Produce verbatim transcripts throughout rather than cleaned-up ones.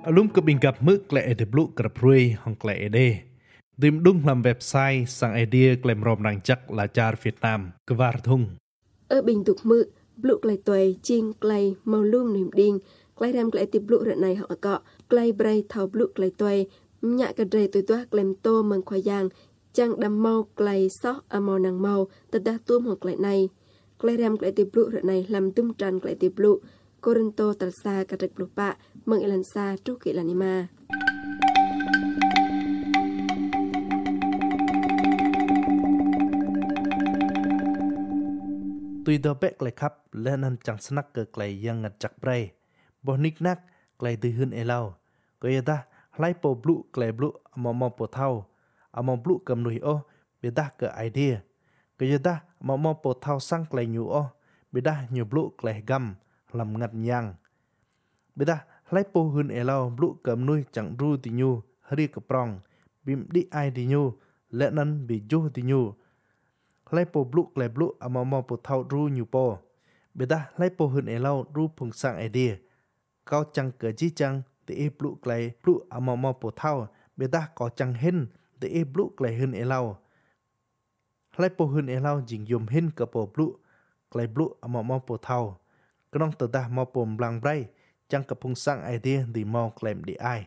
Alum ke bingkap mực lại ede blue kerapui hong lại ede. Dim dung làm website sang idea klem rom nang chắc là char Việt Nam kvar thung. Ở bình tục mực blue lại tuầy chiên clay màu lum niệm điên clay ram clay tip blue rợn này họ cọ clay bray thau blue lại tuầy nhạ cái dray tuoi tuah klem tô măng khoai giang chang đam mau clay sót à màu nàng màu tật đa tuom hoặc lại này clay ram clay tip blue rợn này làm tum tràn clay tip blue Corinto talsa katrek lupa mengilansa truki lanima. Tuy đó bẹc lại khắp lên ăn chẳng snack cơ clay yang ngặt chặt bray. Bỏ nick nắc clay từ hơn elau. Coi ta lấy po blue clay blue mà mà po thau. À mà blue cầm nuôi ô bị ta cơ idea. Coi ta mà mà po thau sang clay nhu ô bị ta nhu blue clay gam làm ngặt nhang. Bây giờ lấy po hơn elau blue cầm nuôi chẳng ru thì nhu hari ke prong bim di ai thì nhu lẽ nan bị du thì nhu lấy po blue clay blue ama ma po thau ru nhu po. Bây giờ lấy po hơn elau ru phung sang idea cao chẳng cỡ chi chẳng thì e blue clay blue ama ma po thau bây giờ có chẳng hen thì e blue clay hơn elau lấy po hơn elau jing yum hen ke po blue clay blue ama ma po thau cái nông tự ta ma po blang bray chẳng cặp phung sang idea thì mau claim đi ai.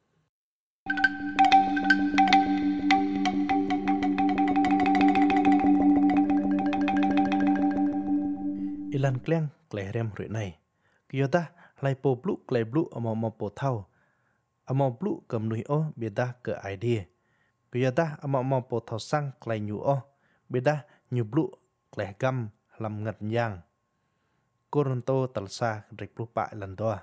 Ilan kleng kleh rem rưỡi này. Kiyota lai po blue kleh blue amo mo po thau. Amo blue cầm nuôi o beda ke idea. Kiyota amo mo po thau sang kleh nyu o beda nyu blue kleh gam làm ngặt nhang. Corinto talsa rek lupa lan doa.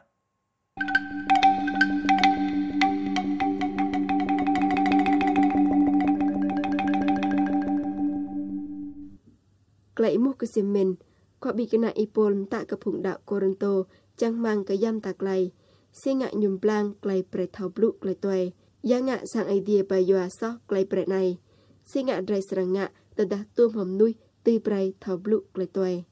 Clay mu ke semen kwa bi kena ipol tak ke phung đạo Corinto chang mang ke yam tak clay singa nyum blang clay pre thau blue clay toy yang ngạ sang idea ba yoa so clay pre này singa drai serang ngạ tờ dah tuom hom nuôi tươi pre thau blue clay toy.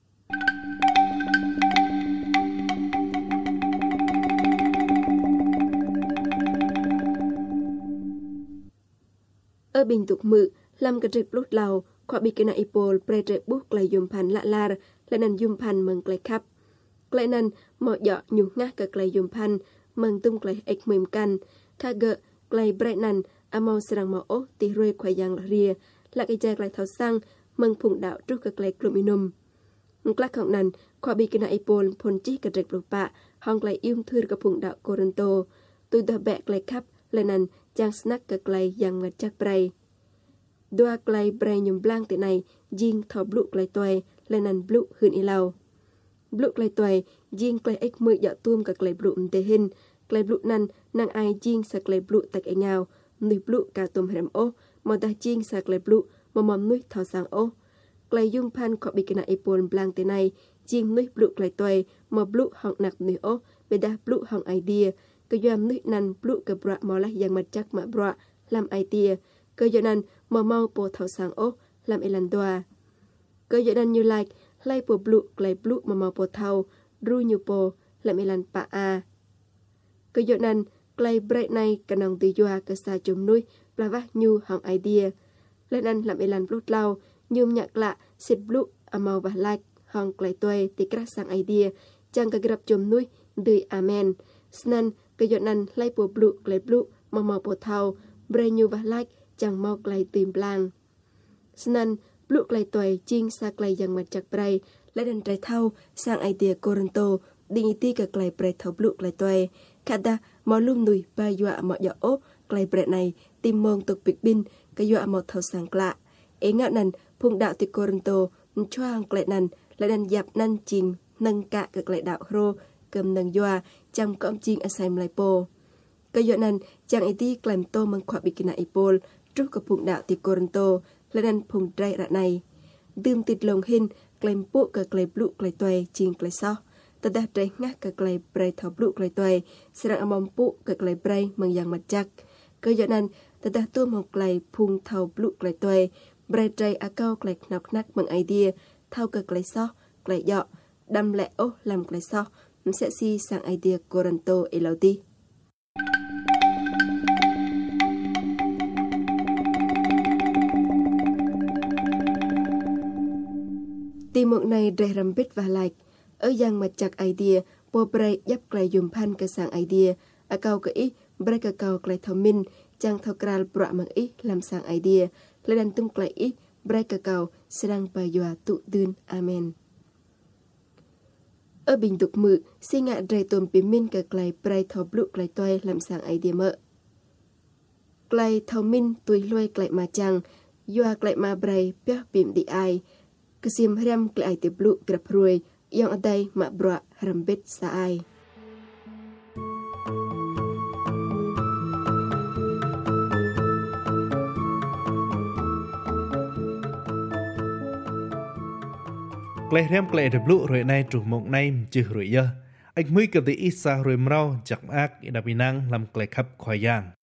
Ở bình tục mự làm cái trịch lút lầu qua bị cái này ipol pre trịch bút lại dùng pan lạ lar lại nền dùng pan mừng lại khắp lại nền mọi dọ nhung ngắt cái lại dùng pan mừng tung lại ếch mềm can thà gợ lại bre nền amau serang mau ố tì ruồi khoai giang là ria là cái trái lại tháo sang mừng phụng đạo trước cái lại gluminum các hạng nền qua bị cái này ipol phun chỉ cái trịch lục bạ hong lại yêu thương cái phụng đạo Corinto tôi đã bẹ lại khắp lại nền chang snack cái clay yang ngặt chắc bray. Dua clay bray nhung blang thế này jing thau blue clay toy lên nền blue hơn ilau. Blue clay toy jing clay x mười dọ tuom cái clay blue mte hin clay blue nan nang ai jing sa clay blue tak ai ngao nuôi blue cả tuom hem o mà ta jing sa clay blue mà mầm nuôi thau sang o. Clay dung pan có bị cái này ipol blang thế này jing nuôi blue clay toy mà blue hong nặc nuôi o bây đã blue hong idea cái doam nuôi nan blue cái bra mò lại yang mặt chắc mà bra làm idea cái do nan mà mau po thau sang o làm elan doa cái do nan như like lai po blue clay blue mà mau po thau ru như po làm elan pa a cái do nan clay bright này cái nòng từ doa cái sa chum nuôi là vác như hong idea lên nan làm elan blue lau nhum nhạc lạ xịt blue amau và like hong clay toy thì crack sang idea chẳng cái grab chum nuôi từ amen snan cái do nan lai po blue clay blue mà mau po thau brand new và like chẳng mau clay tìm blang snan blue clay toy ching sa clay yang mặt chặt bray lấy đàn trái thau sang idea Corinto định ti cái clay bray thau blue clay toy kada mau lum nui ba dọa mọi dọ ốp clay bray này tìm mong tục big bin cái dọa một thau sang lạ ấy ngạo nần phung đạo từ Corinto choang clay nần lấy đàn dạp năn ching nâng cả cái clay đạo ro cầm nâng dọa trong cõm ching asem lai po cái dọa nần chẳng ấy ti claim tô mang khoa bị kina ipol trước cái phung đạo từ Corinto lấy đàn phung trai rạ này đương tịt lồng hin claim bộ cái clay blue clay toy ching clay so ta đã trai ngắt cái clay bray thau blue clay toy serang amom bộ cái clay bray mang yang mặt chắc cái dọa nần ta đã tuom hong clay phung thau blue clay toy bray trai a cao clay nọc nắc mang idea thau cái clay so clay dọ đâm lẹ ô làm clay so sẽ si sang idea Corinto elauti này rẻ rầm bít và lạch ở yang mà chặt idea bộ bray dắp clay dùng pan cái sang idea à cầu cái ý bray cái cầu clay thầu min chang thầu kral bọa mang ý làm sang idea lên đàn tung clay ý bray cái cầu sedang payua tụ dün amen ở bình tục mự si ngạ rầy tôm pí min cái clay bray thầu blue clay toy làm sang idea mỡ clay thầu min tuổi lôi clay mà chang yua clay mà bray peh pim di ai kesim ram clay te blue grab ruồi yang ở đây mà bọa rambit sa ai Kleh rem kleh de blu rồi nay chủ mộng nay chữ rồi giờ anh mới cầm tới ít xa rồi mau chặt ác đã bị năng làm kleh khắp khỏi giang